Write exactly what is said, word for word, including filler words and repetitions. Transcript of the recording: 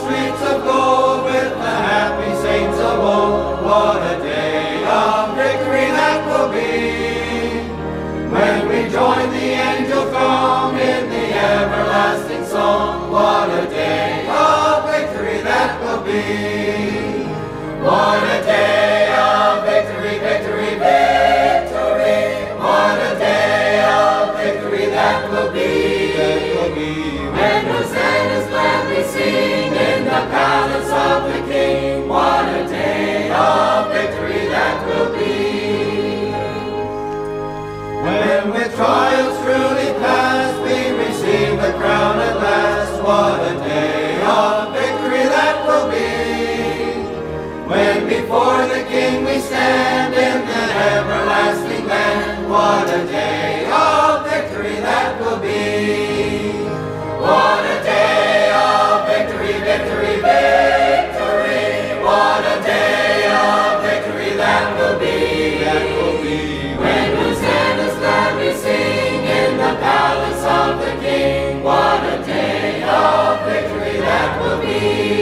streets of gold with the happy saints of old. What a day of victory that will be, when we join the angel throng in the everlasting song. What a day of victory that will be. What a day of victory, victory, victory. What a day of victory that will be. That will be. When hosannas gladly sing in the palace of the King. What a day of victory that will be. When with trials truly past we receive the crown at last. What a day of victory that will be. When before the King we stand in the everlasting land. What a day of victory that will be. What a day of victory, victory, victory. What a day of victory that will be. That will be. When hosannas gladly sing in the palace of the King. What a day of victory that will be.